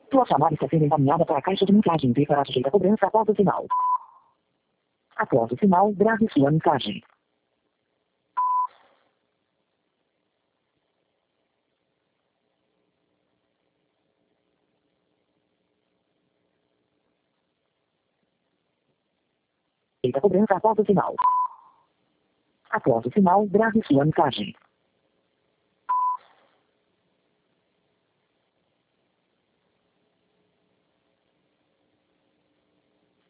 Tua chamada está sendo encaminhada para a caixa de mensagem e será sujeita a cobrança após o sinal. Após o sinal, grave sua mensagem. Feita a cobrança após o sinal. Após o sinal, grave sua mensagem.